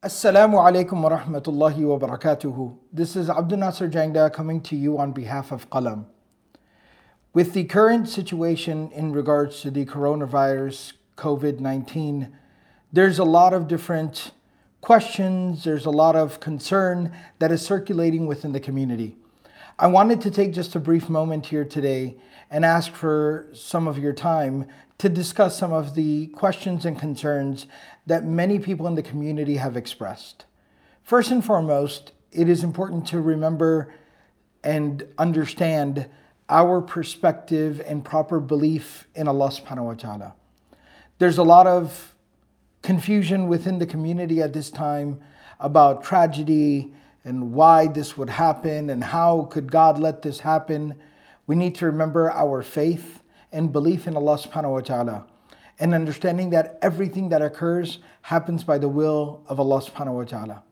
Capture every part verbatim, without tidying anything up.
Assalamu alaikum wa rahmatullahi wa barakatuhu. This is Abdul Nasser Jangda coming to you on behalf of Qalam. With the current situation in regards to the coronavirus, COVID nineteen, there's a lot of different questions, there's a lot of concern that is circulating within the community. I wanted to take just a brief moment here today and ask for some of your time to discuss some of the questions and concerns that many people in the community have expressed. First and foremost, it is important to remember and understand our perspective and proper belief in Allah subhanahu wa ta'ala. There's a lot of confusion within the community at this time about tragedy and why this would happen and how could God let this happen. We need to remember our faith and belief in Allah subhanahu wa ta'ala, and understanding that everything that occurs happens by the will of Allah subhanahu wa ta'ala.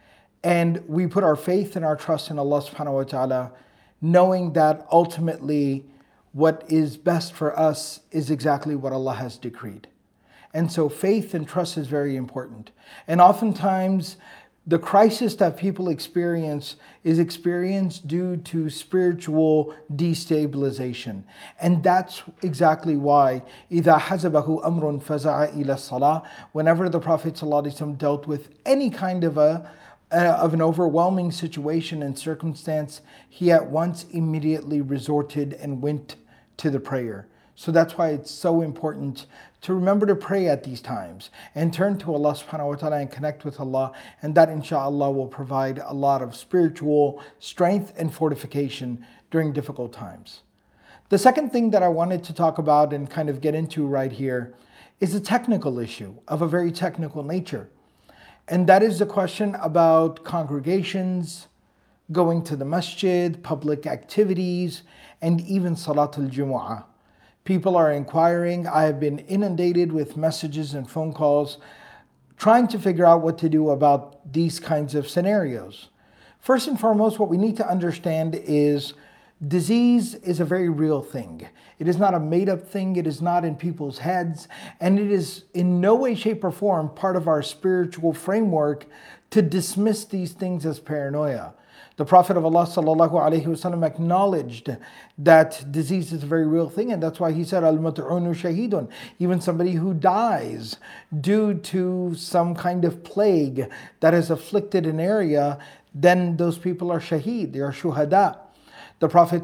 And we put our faith and our trust in Allah subhanahu wa ta'ala, knowing that ultimately what is best for us is exactly what Allah has decreed. And so faith and trust is very important. And oftentimes the crisis that people experience is experienced due to spiritual destabilization. And that's exactly why إِذَا حَزَبَهُ أَمْرٌ فَزَعَ إِلَى الصَّلَاةِ whenever the Prophet ﷺ dealt with any kind of a uh, of an overwhelming situation and circumstance, he at once immediately resorted and went to the prayer. So that's why it's so important to remember to pray at these times and turn to Allah subhanahu wa ta'ala and connect with Allah, and that inshallah will provide a lot of spiritual strength and fortification during difficult times. The second thing that I wanted to talk about and kind of get into right here is a technical issue of a very technical nature. And that is the question about congregations, going to the masjid, public activities, and even Salatul Jumu'ah. People are inquiring. I have been inundated with messages and phone calls trying to figure out what to do about these kinds of scenarios. First and foremost, what we need to understand is disease is a very real thing. It is not a made-up thing. It is not in people's heads. And it is in no way, shape, or form part of our spiritual framework to dismiss these things as paranoia. The Prophet of Allah sallallahu alaihi wasallam acknowledged that disease is a very real thing, and that's why he said, "Al-mat'unu shahidun." Even somebody who dies due to some kind of plague that has afflicted an area, then those people are shaheed, they are shuhada. The Prophet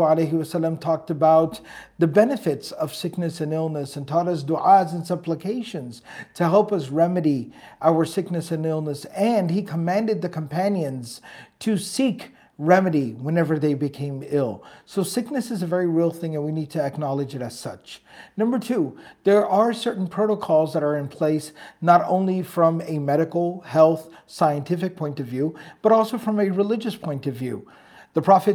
ﷺ talked about the benefits of sickness and illness and taught us du'as and supplications to help us remedy our sickness and illness. And he commanded the companions to seek remedy whenever they became ill. So sickness is a very real thing, and we need to acknowledge it as such. Number two, there are certain protocols that are in place, not only from a medical, health, scientific point of view, but also from a religious point of view. The Prophet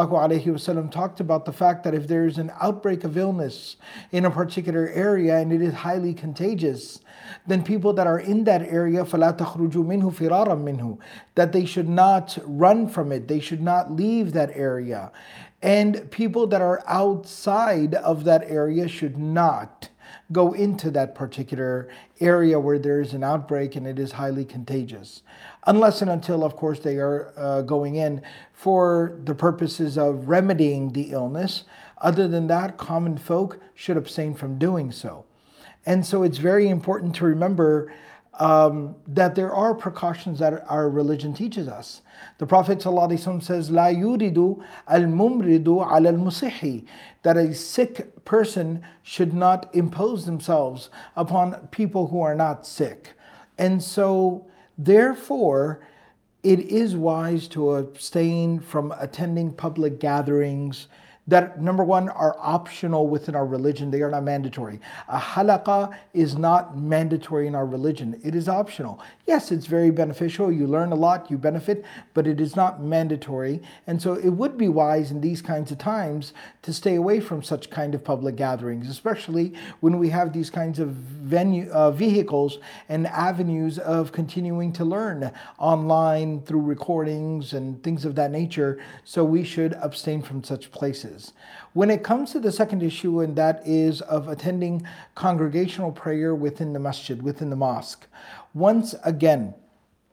ﷺ talked about the fact that if there is an outbreak of illness in a particular area and it is highly contagious, then people that are in that area, فَلَا تَخْرُجُوا مِنْهُ فِرَارًا مِنْهُ, that they should not run from it, they should not leave that area. And people that are outside of that area should not go into that particular area where there is an outbreak and it is highly contagious. Unless and until, of course, they are uh, going in for the purposes of remedying the illness. Other than that, common folk should abstain from doing so. And so it's very important to remember um, that there are precautions that our religion teaches us. The Prophet ﷺ says, "La yuridu al-mumridu ala al-musihi," that a sick person should not impose themselves upon people who are not sick. And so, therefore, it is wise to abstain from attending public gatherings that, number one, are optional within our religion. They are not mandatory. A halaqah is not mandatory in our religion. It is optional. Yes, it's very beneficial. You learn a lot, you benefit, but it is not mandatory. And so it would be wise in these kinds of times to stay away from such kind of public gatherings, especially when we have these kinds of venue, uh, vehicles and avenues of continuing to learn online through recordings and things of that nature. So we should abstain from such places. When it comes to the second issue, and that is of attending congregational prayer within the masjid, within the mosque, once again,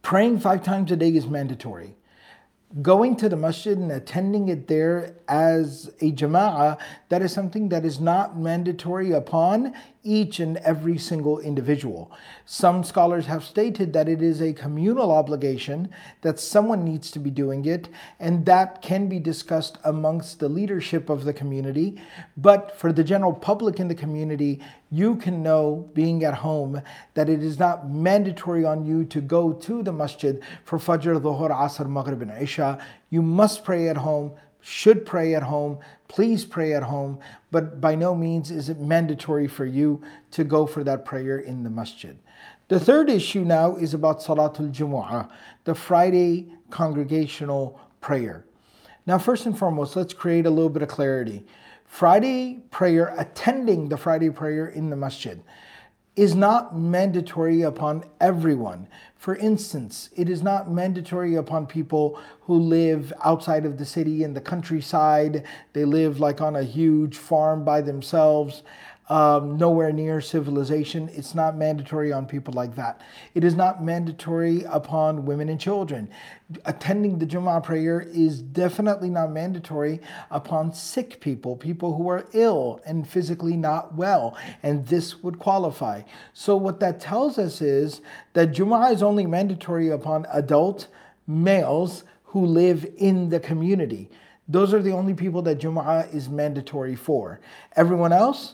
Praying five times a day is mandatory. Going to the masjid and attending it there as a jama'ah, that is something that is not mandatory upon each and every single individual. Some scholars have stated that it is a communal obligation, that someone needs to be doing it, and that can be discussed amongst the leadership of the community. But for the general public in the community, you can know, being at home, that it is not mandatory on you to go to the masjid for Fajr, Dhuhr, Asr, Maghrib, and Isha. You must pray at home, should pray at home, please pray at home, but by no means is it mandatory for you to go for that prayer in the masjid. The third issue now is about Salatul Jumu'ah, the Friday congregational prayer. Now, first and foremost, let's create a little bit of clarity. Friday prayer, attending the Friday prayer in the masjid, is not mandatory upon everyone. For instance, it is not mandatory upon people who live outside of the city in the countryside. They live like on a huge farm by themselves, um, nowhere near civilization. It's not mandatory on people like that. It is not mandatory upon women and children. Attending the Jumu'ah prayer is definitely not mandatory upon sick people, people who are ill and physically not well, and this would qualify. So what that tells us is that Jumu'ah is only mandatory upon adult males who live in the community. Those are the only people that Jumu'ah is mandatory for. Everyone else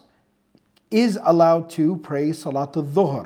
is allowed to pray Salatul Dhuhr.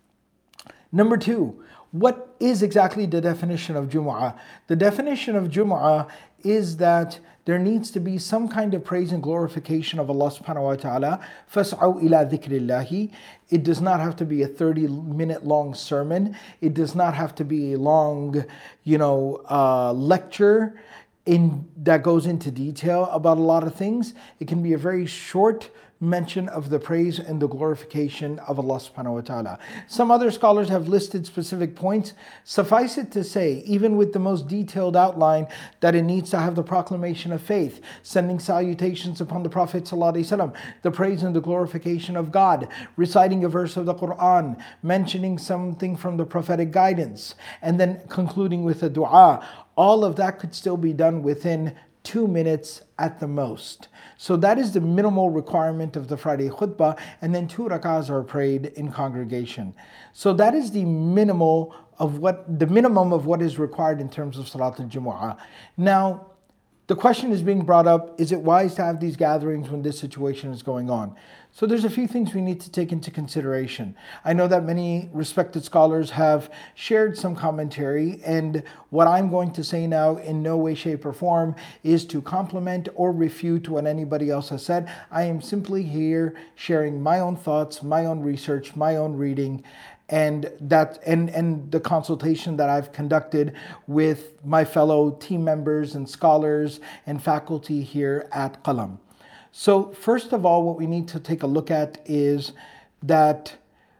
Number two, what is exactly the definition of Jumu'ah? The definition of Jumu'ah is that there needs to be some kind of praise and glorification of Allah subhanahu wa ta'ala. فَاسْعَوْا إِلَىٰ ذِكْرِ اللَّهِ. It does not have to be a thirty minute long sermon. It does not have to be a long, you know, uh, lecture in that goes into detail about a lot of things. It can be a very short mention of the praise and the glorification of Allah subhanahu wa ta'ala. Some other scholars have listed specific points. Suffice it to say, even with the most detailed outline, that it needs to have the proclamation of faith, sending salutations upon the Prophet sallallahu alaihi wasallam, the praise and the glorification of God, reciting a verse of the Quran, mentioning something from the prophetic guidance, and then concluding with a dua. All of that could still be done within two minutes at the most. So that is the minimal requirement of the Friday khutbah, and then two rak'ahs are prayed in congregation. So that is the minimal of what the minimum of what is required in terms of Salatul Jumu'ah. Now, the question is being brought up, is it wise to have these gatherings when this situation is going on? So there's a few things we need to take into consideration. I know that many respected scholars have shared some commentary, and what I'm going to say now in no way, shape, or form is to complement or refute what anybody else has said. I am simply here sharing my own thoughts, my own research, my own reading, and that and and the consultation that I've conducted with my fellow team members and scholars and faculty here at Qalam. So first of all, what we need to take a look at is that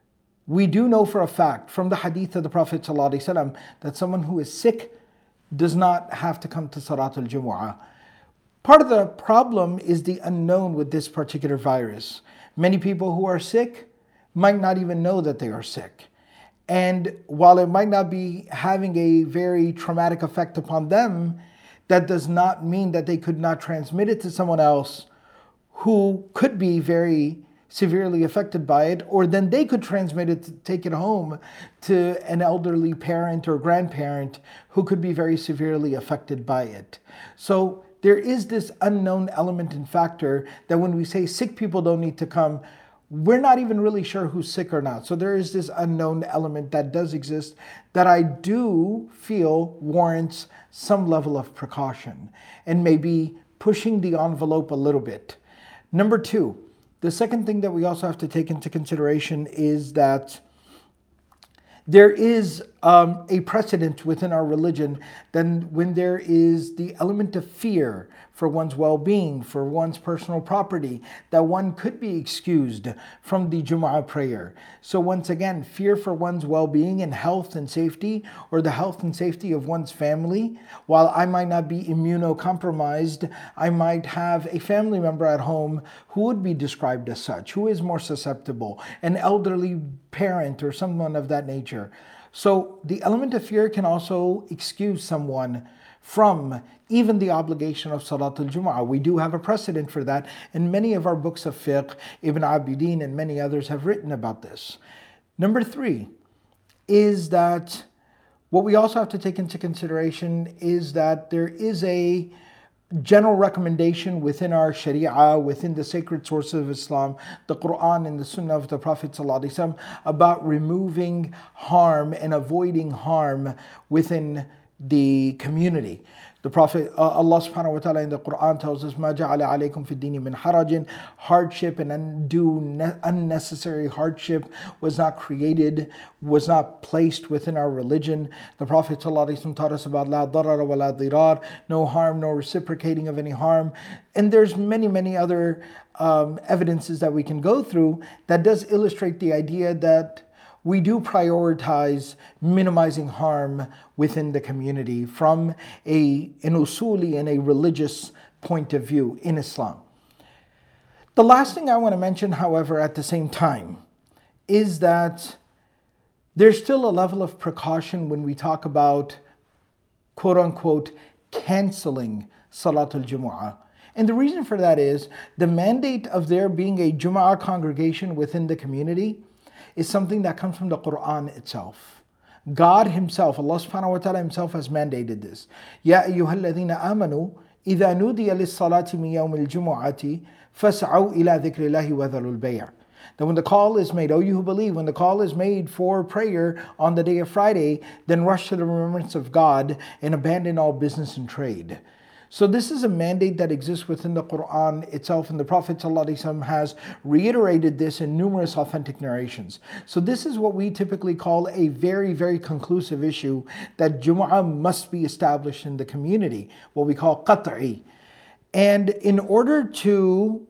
we do know for a fact from the hadith of the Prophet ﷺ that someone who is sick does not have to come to Salatul Jumu'ah. Part of the problem is the unknown with this particular virus. Many people who are sick might not even know that they are sick. And while it might not be having a very traumatic effect upon them, that does not mean that they could not transmit it to someone else who could be very severely affected by it, or then they could transmit it, to take it home to an elderly parent or grandparent who could be very severely affected by it. So there is this unknown element and factor that when we say sick people don't need to come, we're not even really sure who's sick or not. So there is this unknown element that does exist that I do feel warrants some level of precaution and maybe pushing the envelope a little bit. Number two, the second thing that we also have to take into consideration is that there is um, a precedent within our religion that when there is the element of fear for one's well-being, for one's personal property, that one could be excused from the Jumu'ah prayer. So once again, fear for one's well-being and health and safety, or the health and safety of one's family. While I might not be immunocompromised, I might have a family member at home who would be described as such, who is more susceptible, an elderly parent or someone of that nature. So the element of fear can also excuse someone from even the obligation of Salat al-Jumu'ah. We do have a precedent for that, and many of our books of fiqh, Ibn Abidin and many others have written about this. Number three is that what we also have to take into consideration is that there is a general recommendation within our Sharia, within the sacred sources of Islam, the Quran and the Sunnah of the Prophet ﷺ, about removing harm and avoiding harm within the community. The Prophet, uh, Allah subhanahu wa ta'ala in the Quran tells us, مَا جَعَلَ عَلَيْكُمْ فِي الدِّينِ مِنْ حَرَجٍ. Hardship and undue, ne- unnecessary hardship was not created, was not placed within our religion. The Prophet ﷺ taught us about لَا ضَرَرَ وَلَا ضِرَارَ, no harm, no reciprocating of any harm. And there's many, many other um, evidences that we can go through that does illustrate the idea that we do prioritize minimizing harm within the community from a, an usuli and a religious point of view in Islam. The last thing I want to mention, however, at the same time, is that there's still a level of precaution when we talk about, quote unquote, canceling Salatul Jumu'ah. And the reason for that is the mandate of there being a Jumu'ah congregation within the community is something that comes from the Quran itself. God Himself, Allah subhanahu wa ta'ala Himself has mandated this. Ya ayyuhalladhina amanu, idha nudiya lis-salati min yawm al-jumu'ati, fas'aw ila dhikrillahi wa dharul bay'. That when the call is made, oh you who believe, when the call is made for prayer on the day of Friday, then rush to the remembrance of God and abandon all business and trade. So this is a mandate that exists within the Quran itself, and the Prophet ﷺ has reiterated this in numerous authentic narrations. So this is what we typically call a very, very conclusive issue, that Jumu'ah must be established in the community, what we call qat'i. And in order to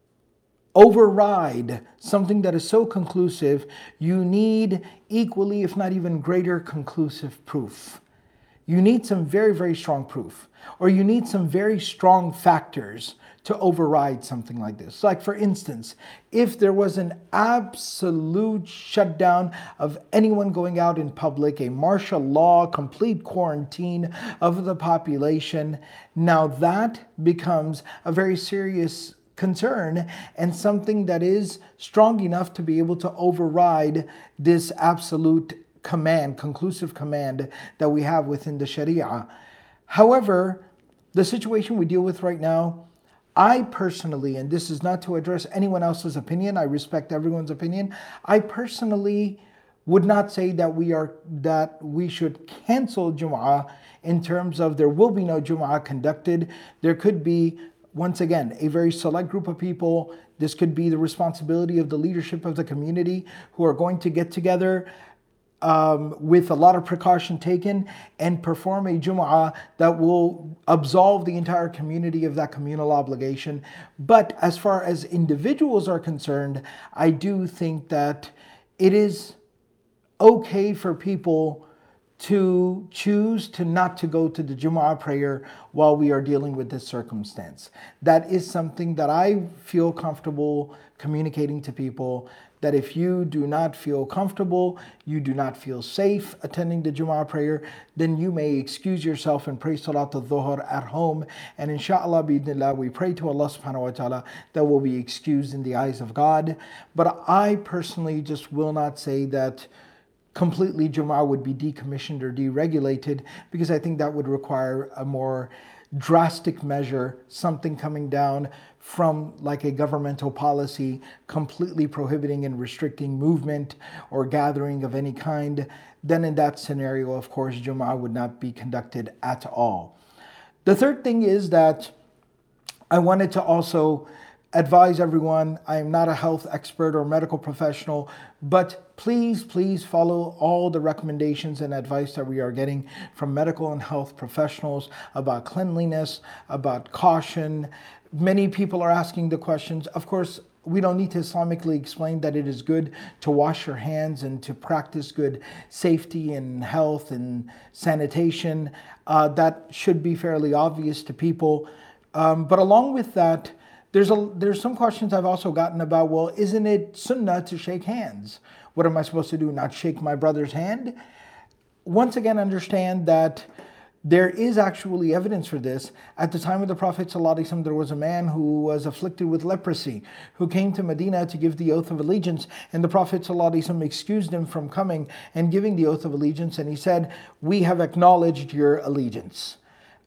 override something that is so conclusive, you need equally, if not even greater, conclusive proof. You need some very, very strong proof, or you need some very strong factors to override something like this. Like for instance, if there was an absolute shutdown of anyone going out in public, a martial law, complete quarantine of the population, now that becomes a very serious concern and something that is strong enough to be able to override this absolute command, conclusive command that we have within the Sharia. However, the situation we deal with right now, I personally, and this is not to address anyone else's opinion, I respect everyone's opinion, I personally would not say that we are that we should cancel Jumu'ah in terms of there will be no Jumu'ah conducted. There could be, once again, a very select group of people. This could be the responsibility of the leadership of the community who are going to get together Um, with a lot of precaution taken and perform a Jumu'ah that will absolve the entire community of that communal obligation. But as far as individuals are concerned, I do think that it is okay for people to choose to not to go to the Jumu'ah prayer while we are dealing with this circumstance. That is something that I feel comfortable communicating to people, that if you do not feel comfortable, you do not feel safe attending the Jumu'ah prayer, then you may excuse yourself and pray Salat al-Dhuhr at home. And inshallah, bi'idhnillah, we pray to Allah subhanahu wa ta'ala that will be excused in the eyes of God. But I personally just will not say that completely Jumu'ah would be decommissioned or deregulated, because I think that would require a more drastic measure, something coming down from like a governmental policy completely prohibiting and restricting movement or gathering of any kind. Then in that scenario, of course, Jumu'ah would not be conducted at all. The third thing is that I wanted to also advise everyone, I am not a health expert or medical professional, but please, please follow all the recommendations and advice that we are getting from medical and health professionals about cleanliness, about caution. Many people are asking the questions. Of course, we don't need to Islamically explain that it is good to wash your hands and to practice good safety and health and sanitation. Uh, that should be fairly obvious to people. Um, but along with that, There's a there's some questions I've also gotten about, well, isn't it sunnah to shake hands? What am I supposed to do, not shake my brother's hand? once again understand that there is actually evidence for this. At the time of the Prophet ﷺ, there was a man who was afflicted with leprosy, who came to Medina to give the oath of allegiance, and the Prophet ﷺ excused him from coming and giving the oath of allegiance, and he said, "We have acknowledged your allegiance."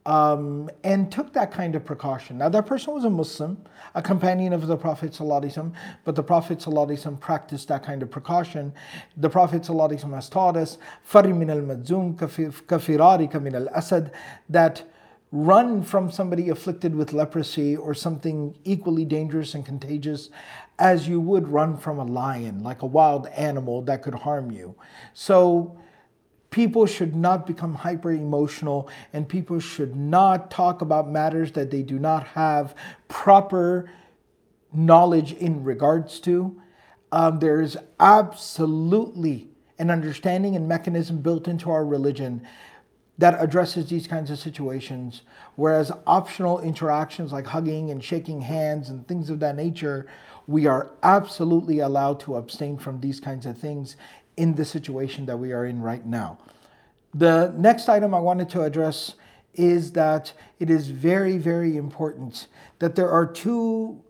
Um, and took that kind of precaution. Now that person was a Muslim, a companion of the Prophet ﷺ, but the Prophet ﷺ practiced that kind of precaution. The Prophet ﷺ has taught us, فَرِّ مِنَ الْمَجْزُومِ كَفِرَارِكَ مِنَ الْأَسَدِ, that run from somebody afflicted with leprosy or something equally dangerous and contagious as you would run from a lion, like a wild animal that could harm you. So people should not become hyper emotional, and people should not talk about matters that they do not have proper knowledge in regards to. Um, there is absolutely an understanding and mechanism built into our religion that addresses these kinds of situations, whereas optional interactions like hugging and shaking hands and things of that nature, we are absolutely allowed to abstain from these kinds of things in the situation that we are in right now. The next item I wanted to address is that it is very, very important that there are two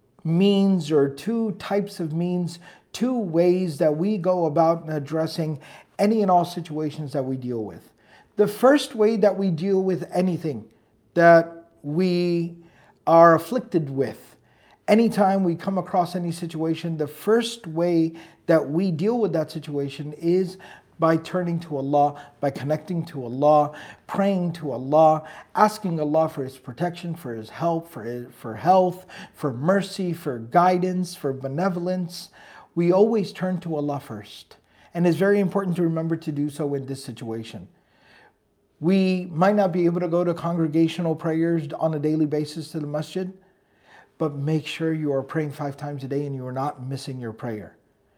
means or two types of means, two ways that we go about addressing any and all situations that we deal with. The first way that we deal with anything that we are afflicted with, anytime we come across any situation, the first way that we deal with that situation is by turning to Allah, by connecting to Allah, praying to Allah, asking Allah for His protection, for His help, for, his, for health, for mercy, for guidance, for benevolence. We always turn to Allah first. And it's very important to remember to do so in this situation. We might not be able to go to congregational prayers on a daily basis to the masjid, but make sure you are praying five times a day and you are not missing your prayer.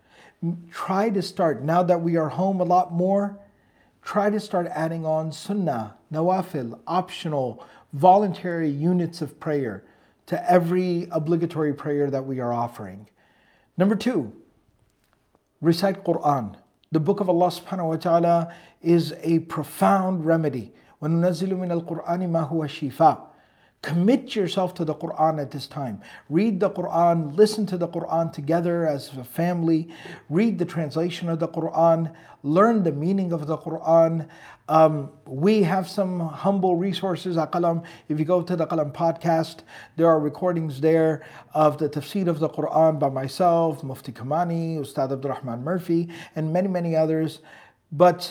Try to start, now that we are home a lot more, try to start adding on sunnah, nawafil, optional, voluntary units of prayer to every obligatory prayer that we are offering. Number two, recite Quran. The book of Allah subhanahu wa ta'ala is a profound remedy. وَنُنَزِّلُ مِنَ الْقُرْآنِ مَا هُوَ شِفَاءٌ. Commit yourself to the Quran at this time. Read the Quran, listen to the Quran together as a family. Read the translation of the Quran, learn the meaning of the Quran. Um, we have some humble resources at Qalam. If you go to the Qalam podcast, there are recordings there of the tafsir of the Quran by myself, Mufti Kamani, Ustad Abdurrahman Murphy, and many, many others. But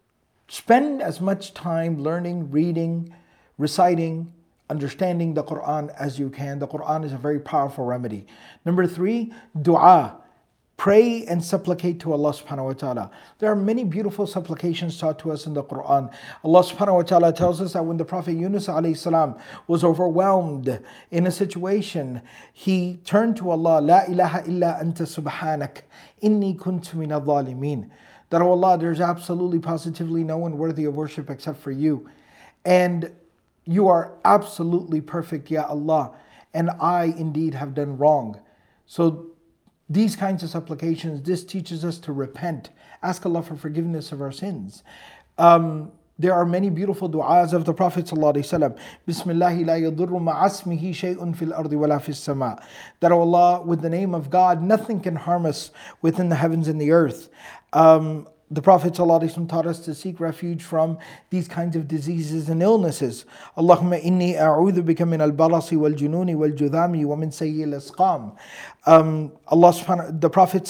spend as much time learning, reading, reciting, understanding the Quran as you can. The Quran is a very powerful remedy. Number three, dua. Pray and supplicate to Allah subhanahu wa ta'ala. There are many beautiful supplications taught to us in the Quran. Allah subhanahu wa ta'ala tells us that when the Prophet Yunus alayhi salam was overwhelmed in a situation, he turned to Allah, La ilaha illa anta subhanak, inni kuntu min al-zalimin. That, oh Allah, there's absolutely positively no one worthy of worship except for you. And you are absolutely perfect, Ya Allah, and I indeed have done wrong. So these kinds of supplications, this teaches us to repent, ask Allah for forgiveness of our sins. Um, there are many beautiful du'as of the Prophet ﷺ. Bismillahi la yadurru ma'asmihi shay'un fil ardi wala fis sama. That, oh Allah, with the name of God, nothing can harm us within the heavens and the earth. Um, The Prophet ﷺ taught us to seek refuge from these kinds of diseases and illnesses. Allahumma inni a'udhu bika min al-barasi wal-jununi wal-judhami wa min sayyi al-asqam. Um, Allah subhanahu, the Prophet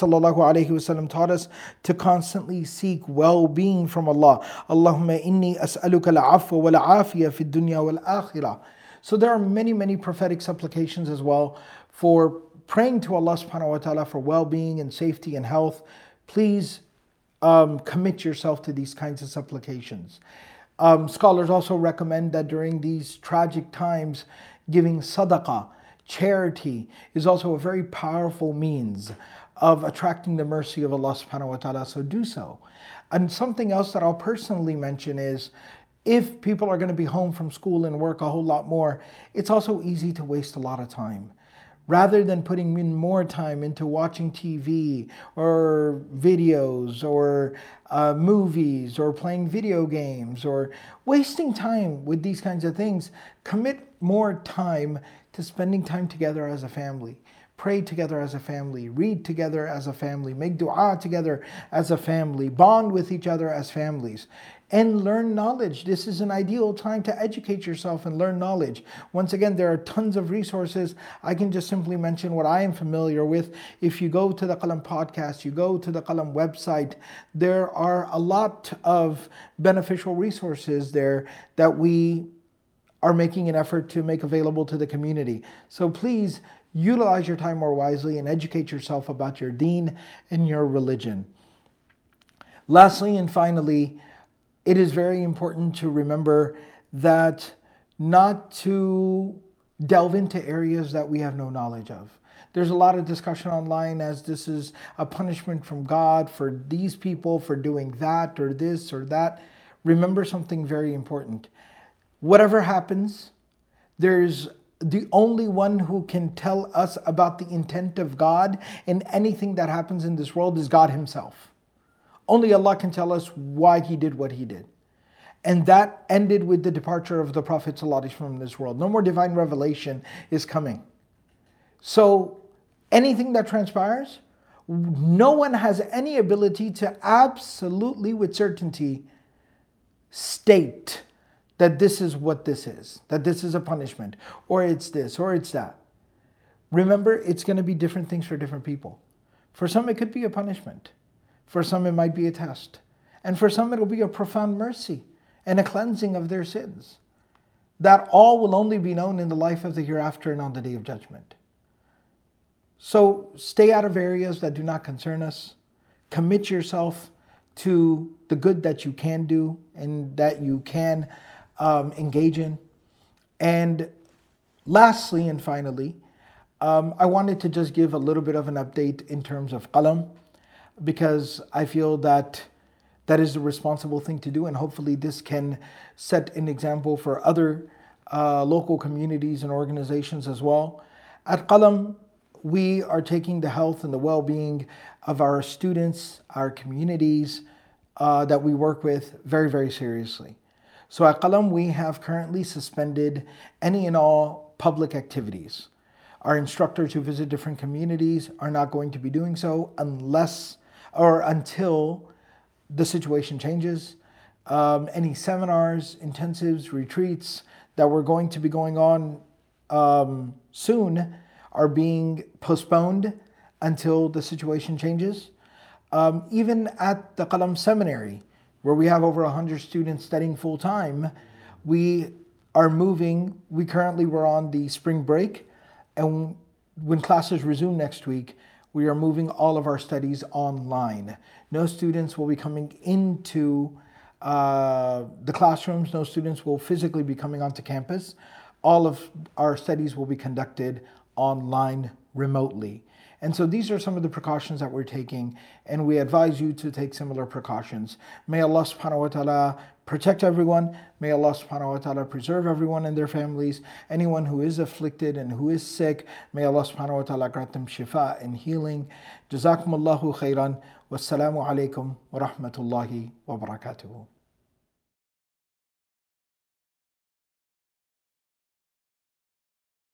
ﷺ taught us to constantly seek well-being from Allah. Allahumma inni as'aluka al-afwa wal-afiya fi dunya wal-akhirah. So there are many, many prophetic supplications as well for praying to Allah subhanahu wa ta'ala for well-being and safety and health. Please Um, commit yourself to these kinds of supplications. Um, scholars also recommend that during these tragic times, giving sadaqah, charity, is also a very powerful means of attracting the mercy of Allah subhanahu wa ta'ala, so do so. And something else that I'll personally mention is, if people are going to be home from school and work a whole lot more, it's also easy to waste a lot of time. rather than putting in more time into watching T V or videos or uh, movies or playing video games or wasting time with these kinds of things, commit more time to spending time together as a family. Pray together as a family, read together as a family, make dua together as a family, bond with each other as families, and learn knowledge. This is an ideal time to educate yourself and learn knowledge. Once again, there are tons of resources. I can just simply mention what I am familiar with. If you go to the Qalam podcast, you go to the Qalam website, there are a lot of beneficial resources there that we are making an effort to make available to the community. So please utilize your time more wisely and educate yourself about your deen and your religion. Lastly and finally, it is very important to remember that not to delve into areas that we have no knowledge of. There's a lot of discussion online as this is a punishment from God for these people for doing that or this or that. Remember something very important. Whatever happens, there's the only one who can tell us about the intent of God in anything that happens in this world is God himself. Only Allah can tell us why he did what he did. And that ended with the departure of the Prophet ﷺ from this world. No more divine revelation is coming. So anything that transpires, no one has any ability to absolutely with certainty state that this is what this is, that this is a punishment, or it's this, or it's that. Remember, it's going to be different things for different people. For some, it could be a punishment. For some, it might be a test. And for some, it will be a profound mercy and a cleansing of their sins. That all will only be known in the life of the hereafter and on the Day of Judgment. So stay out of areas that do not concern us. Commit yourself to the good that you can do and that you can Um, engage in. And lastly and finally, um, I wanted to just give a little bit of an update in terms of Qalam, because I feel that that is the responsible thing to do, and hopefully this can set an example for other uh, local communities and organizations as well. At Qalam, we are taking the health and the well-being of our students, our communities uh, that we work with very, very seriously. So at Qalam, we have currently suspended any and all public activities. Our instructors who visit different communities are not going to be doing so unless or until the situation changes. Um, any seminars, intensives, retreats that were going to be going on um, soon are being postponed until the situation changes. Um, even at the Qalam Seminary, where we have over one hundred students studying full-time, we are moving. We currently were on the spring break, and when classes resume next week, we are moving all of our studies online. No students will be coming into uh, the classrooms. No students will physically be coming onto campus. All of our studies will be conducted online remotely. And so these are some of the precautions that we're taking, and we advise you to take similar precautions. May Allah subhanahu wa ta'ala protect everyone. May Allah subhanahu wa ta'ala preserve everyone and their families. Anyone who is afflicted and who is sick, may Allah subhanahu wa ta'ala grant them shifa and healing. Jazakumullahu khairan. Wassalamu alaikum wa rahmatullahi wa barakatuhu.